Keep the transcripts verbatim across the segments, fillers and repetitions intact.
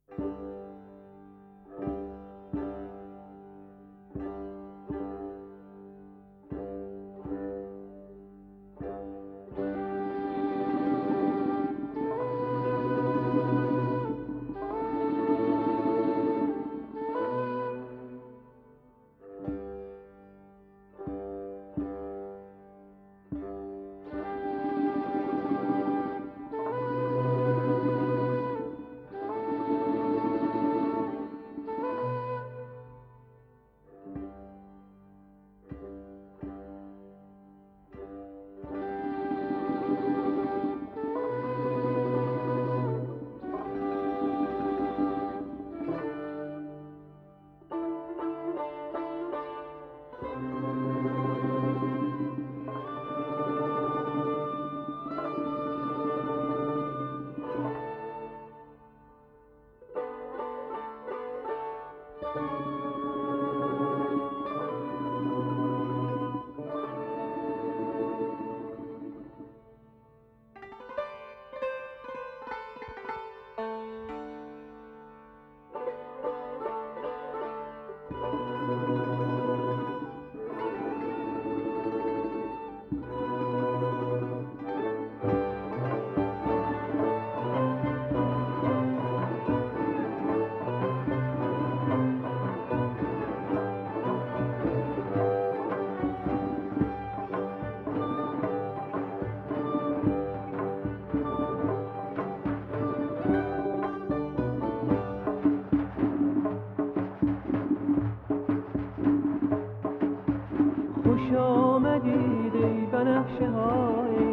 خوش آمدید ای بنفشه های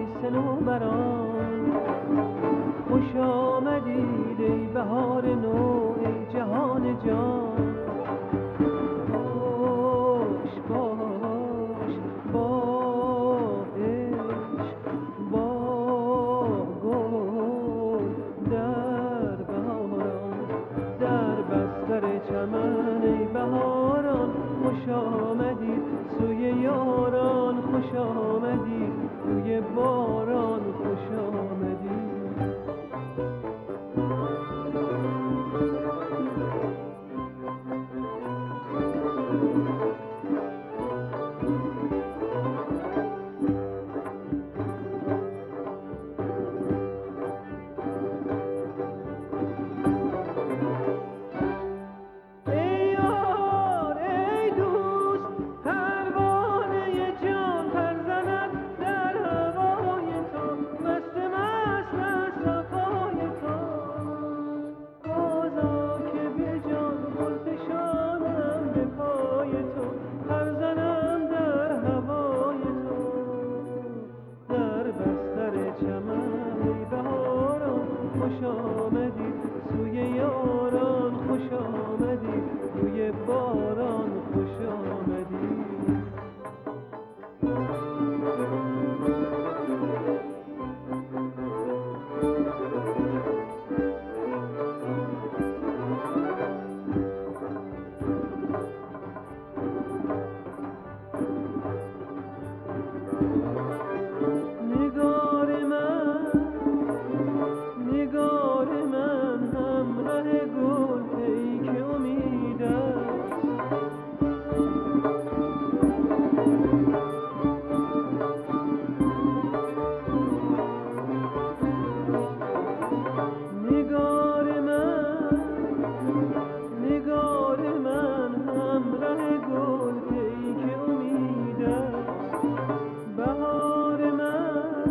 صنوبران، خوش آمدید ای بهار نو ای جهان جان. باش باش با عشق با گل در بهاران، در بستر چمن ای بهاران. خوش آمدید سوی یاران، خوش آمدید روی باران، خوش آمدید. خوش آمدید سوی یاران، خوش آمدید روی باران، خوش آمدید. نگار من نگار من همراه گل پیک امید است. نگار من نگار من همراه گل پیک امید است. بهار من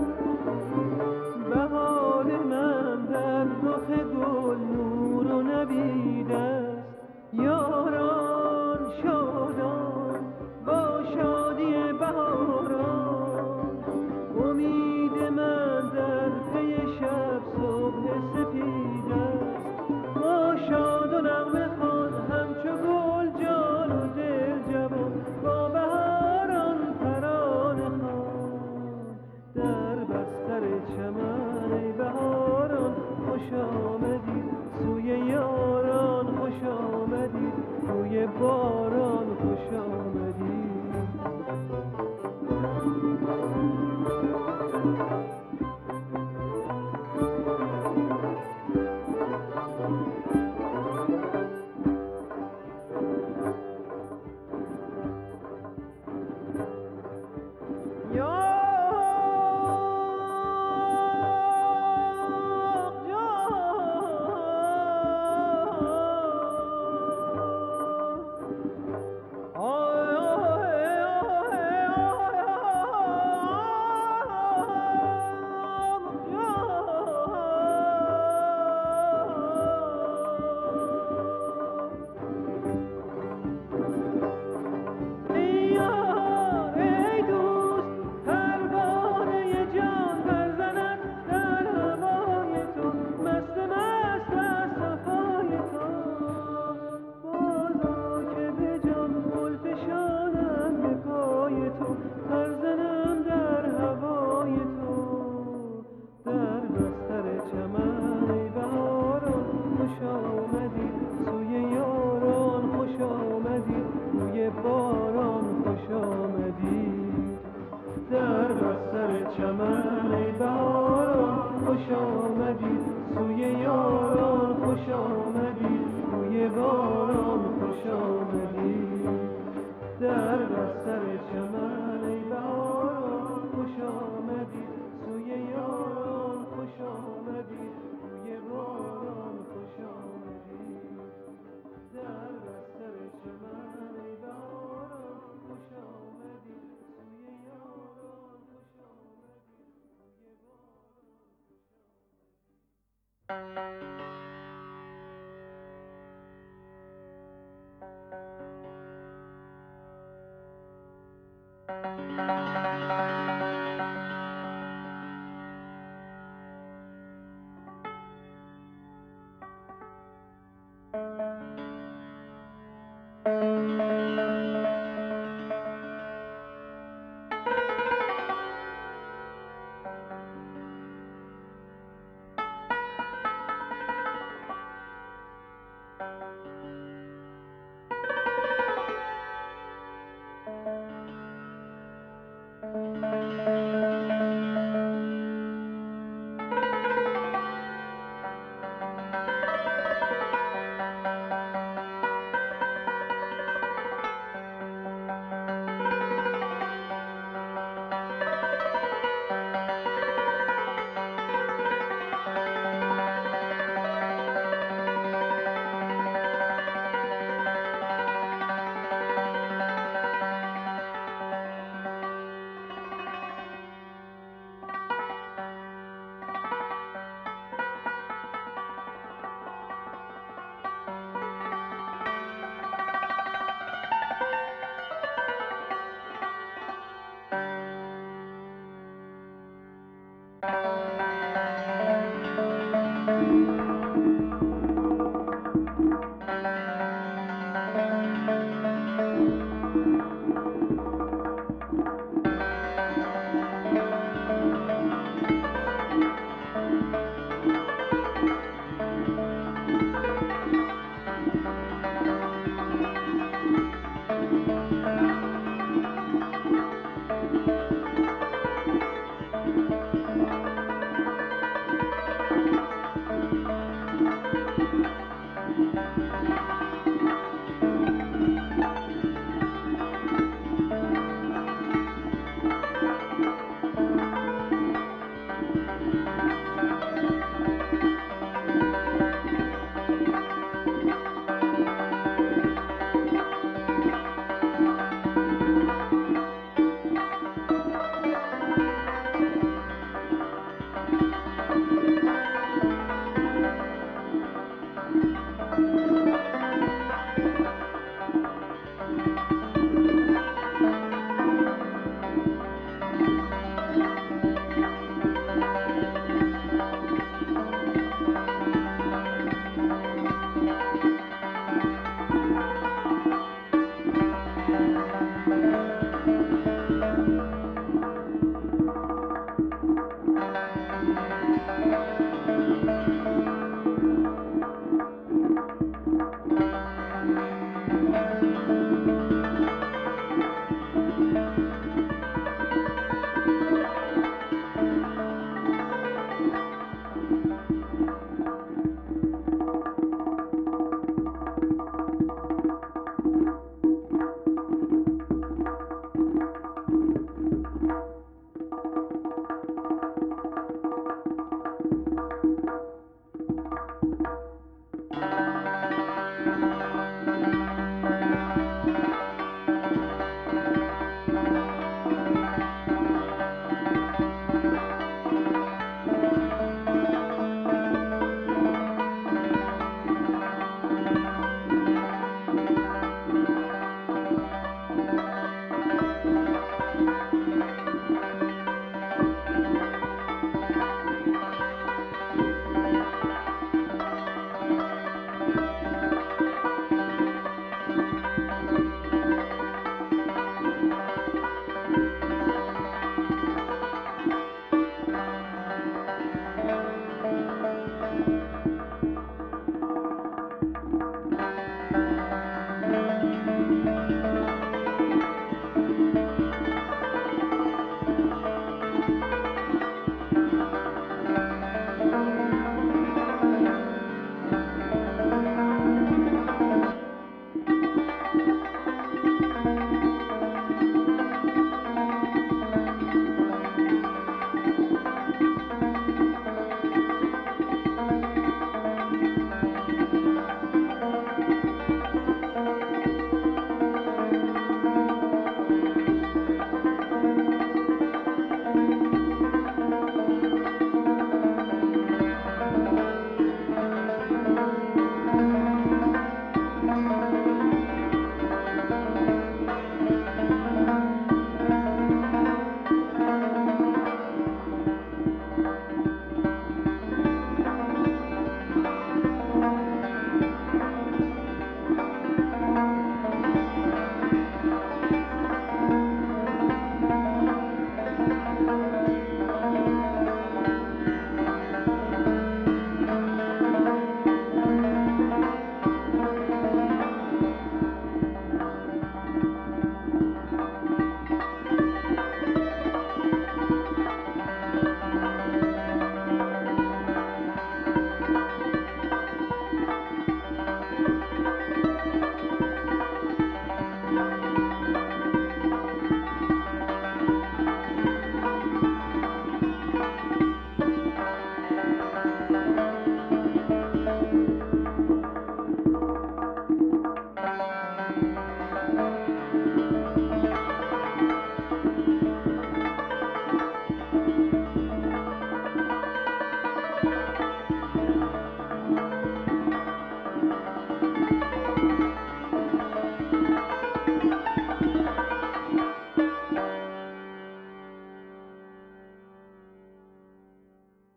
بهار من در رخ گل نور و نوید است. یاران شادان با شادی بهاران، امید من در پی شب صبح سپید است. ما شاد و نغمه خوان همچو گل جان و دل جوان، با بهاران ترانه خوان در بستر چمن ای بهاران. خوش آمدید سوی یاران، خوش آمدید روی باران، خوش آمدید.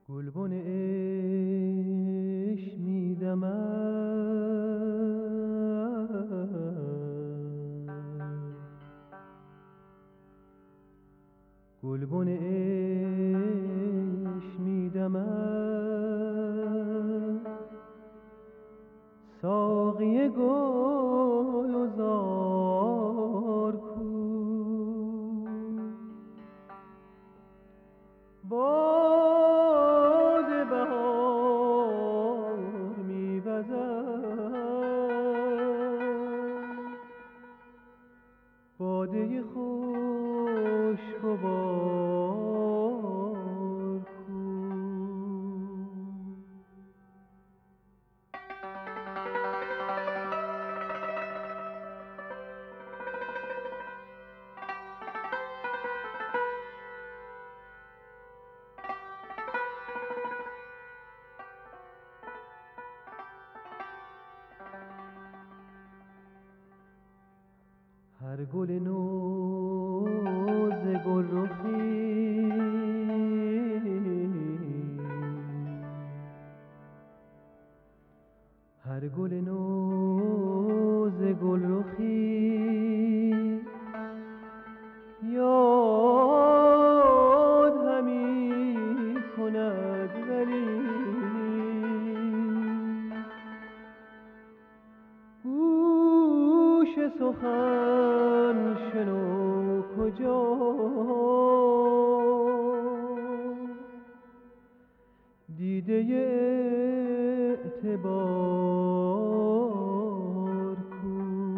گلبن عشق میدمد، گلبن عشق میدمد، ساقی گل و زار کو، باد بهار میوزد، باده خوشگوار کو. هر گل نو ز گلرخی، هر گل نو ز گلرخی، یاد همی کند ولی گوش سخن شنو کجا، دیده اعتبار کو.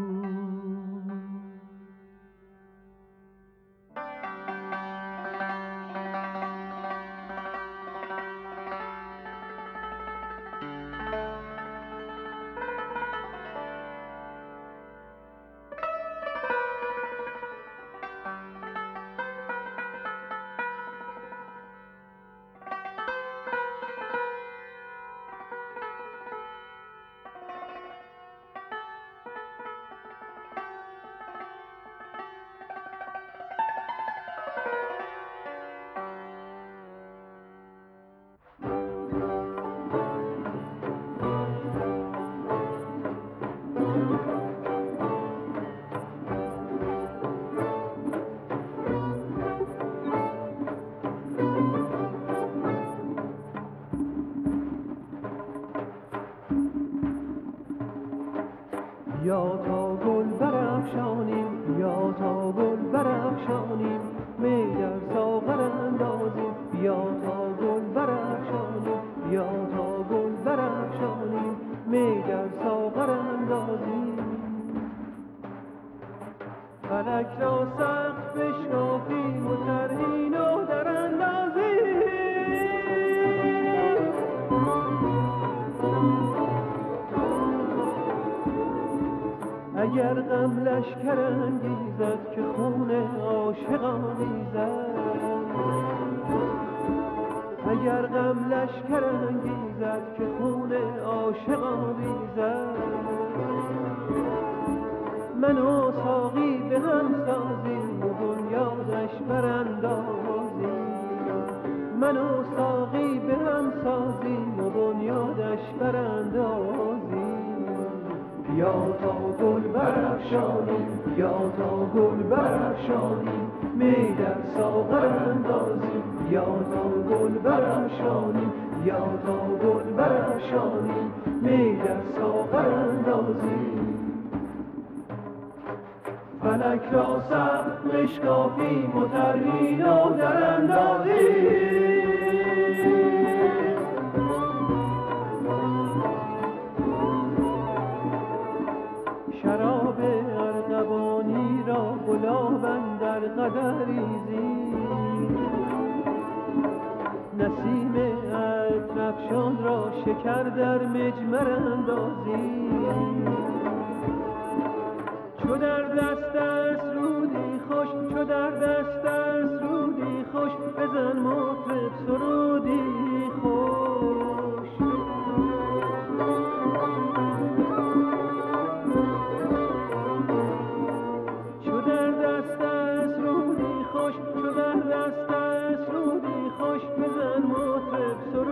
یا تا گل برافشانیم، یا تا گل برافشانیم، می در ساغر اندازیم. یا تا گل برافشانیم، یا تا گل برافشانیم، می در ساغر اندازیم. فلک را سقف بشکافیم و ترهین و در اندازیم. اگر غم لشکر انگیزد که خون عاشقان ریزد، اگر غم لشکر انگیزد که خون عاشقان ریزد، من و ساقی به هم سازیم و بنیادش براندازیم. من و ساقی به هم سازیم و بنیادش براندازیم. یا تا گل برافشانیم، یا تا گل برافشانیم، می در ساغر اندازیم. یا تا گل برافشانیم، یا تا گل برافشانیم، می در ساغر اندازیم. فلک را سقف بشکافیم و ترهین و در اندازیم. شراب ارغوانی را گلاب اندر قدح ریزیم، نسیم عطرافشان را شکر در مجمر اندازیم. چو در دست است رودی خوش، چو در دست است رودی خوش، بزن مطرب سرودی خوش. چو در دست است رودی خوش، چو در دست است رودی خوش، بزن مطرب سرودی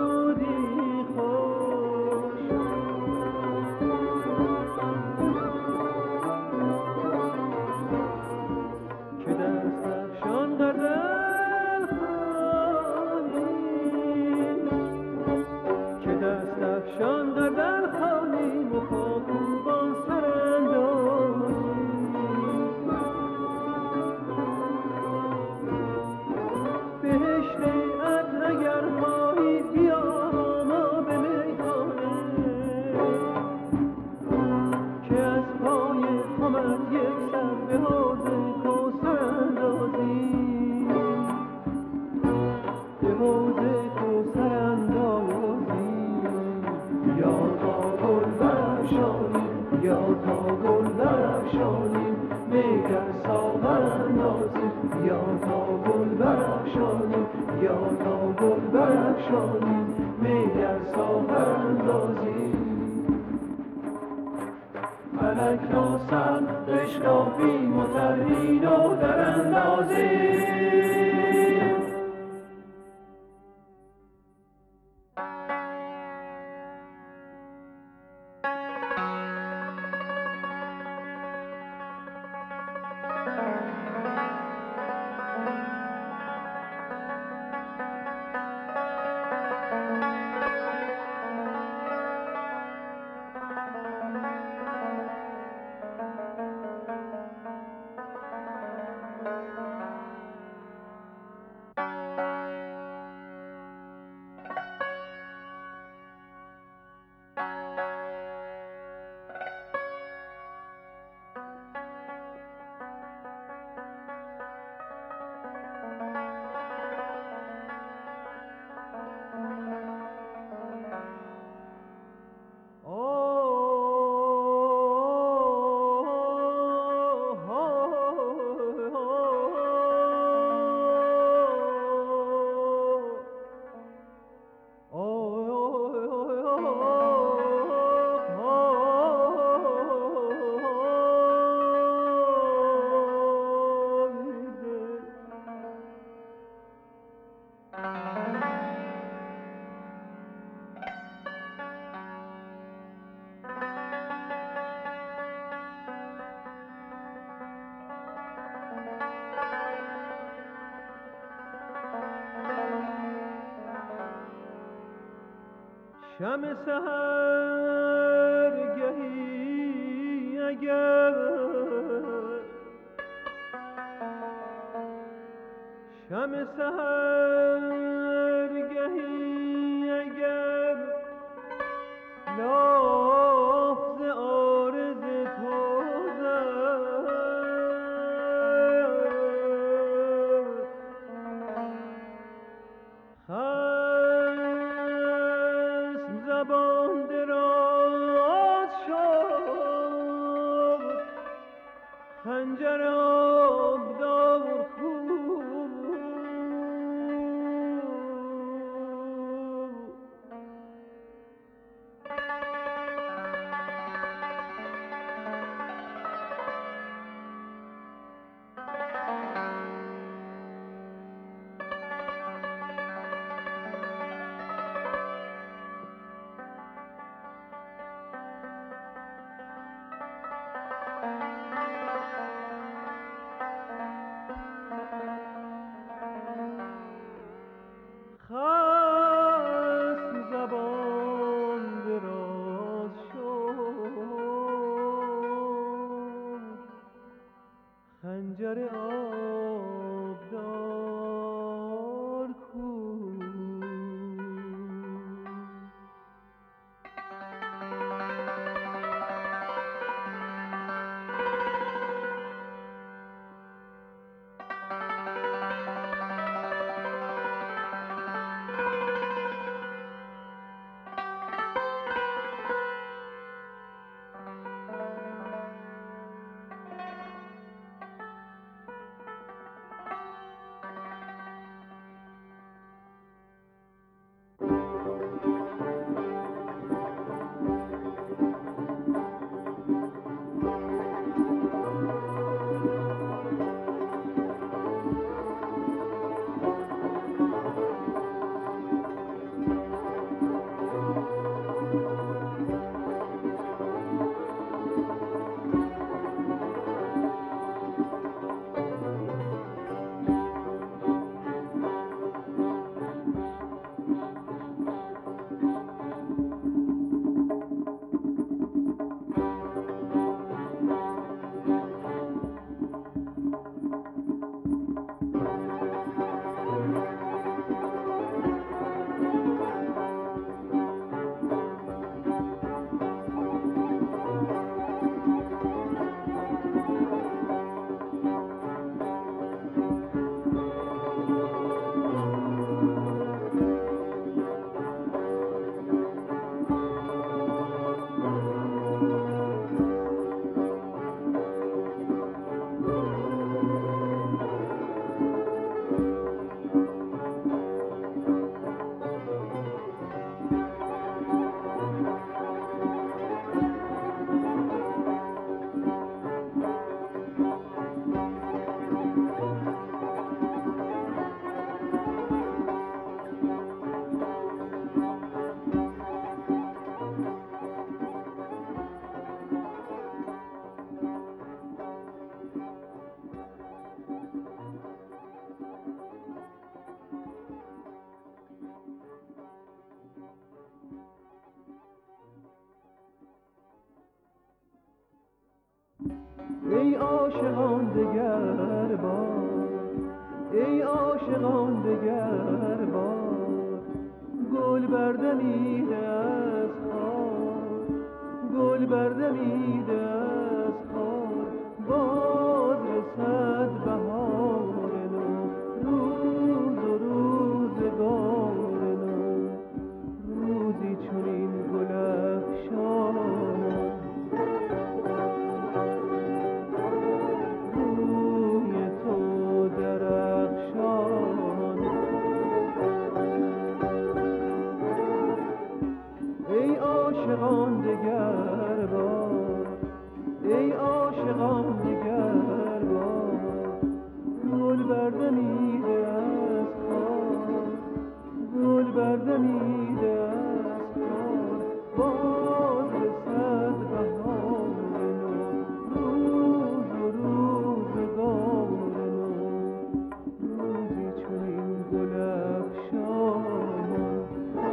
بیا تا گل برافشانیم می از ساغر اندازیم فلک را سر بشکافیم و ترهید و در اندازیم شم سحرگهی اگر شم سحرگهی اگر لافز عارض تازد خصم زبان دراز شد خنجر آبدار کو خصم زبان دراز شد خنجر آبدار کو ای عاشقان دگر بار، ای عاشقان دگر بار، گل بردمیده از خار، گل بردمیده از خار، باز رسد بهار نو، روز و روزگار نو، روزی چنین گل افشان، روی تو درخشان. ای عاشقان دگر بار، ای عاشقان دگر بار، گل بردمیده از خار، گل بردمیده از خار، باز رسد بهار نو، روز و روزگار نو، روزی چنین گل افشان،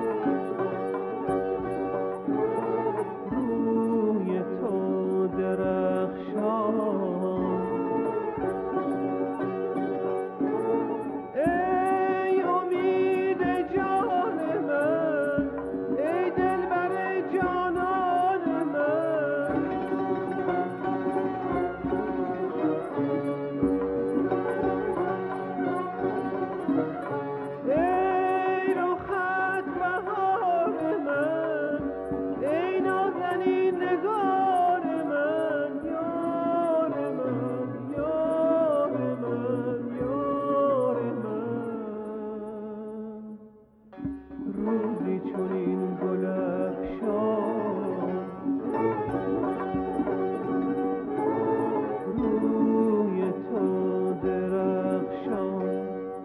روی تو درخشان. ای امید جان من، ای دلبر جانان من، ای رخت بهار من، ای نازنین نگار من، یار من، یار من، یار من، روزی چنین گل افشان، روی تو درخشان.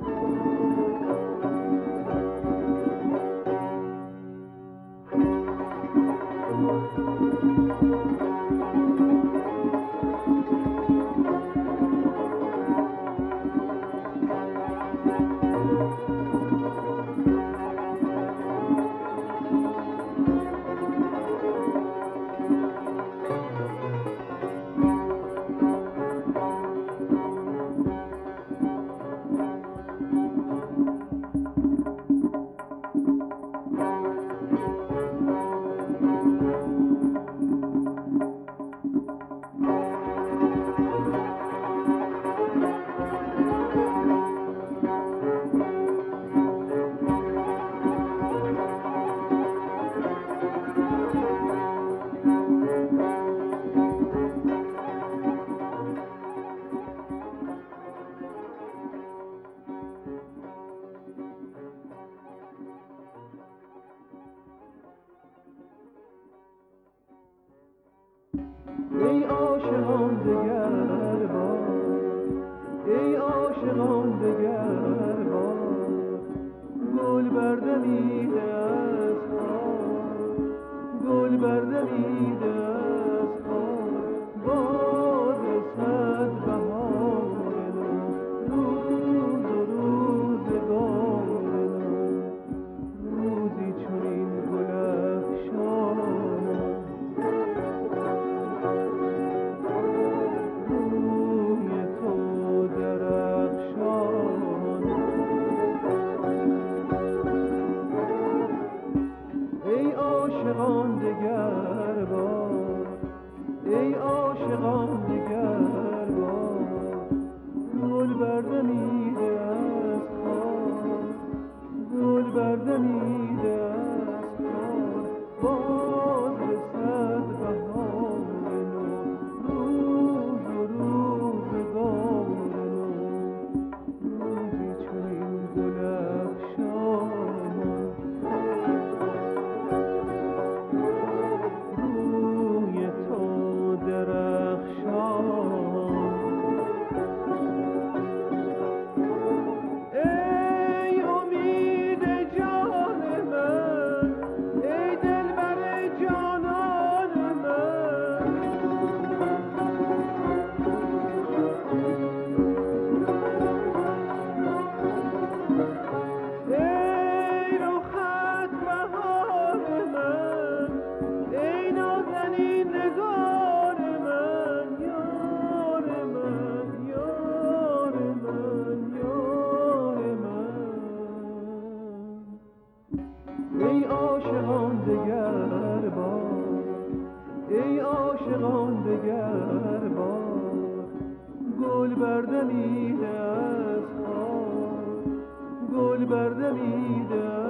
ای عاشقان دگر بار، ای عاشقان دگر بار، گل بردمیده از خار، گل بردمیده از خار، باز رسد بهار نو، روز و روزگار نو، روزی چنین گل افشان، روی تو درخشان. ای عاشقان دگر بار، ای عاشقان دگر بار، گل بردمیده از خار، گل بردمیده از خار، باز رسد بهار نو، روز و روزگار نو، روزی چنین گل افشان، روی تو درخشان. ای امید جان من، ای عاشقان دگر بار، ای عاشقان دگر بار. گل بردمیده از خار، گل بردمیده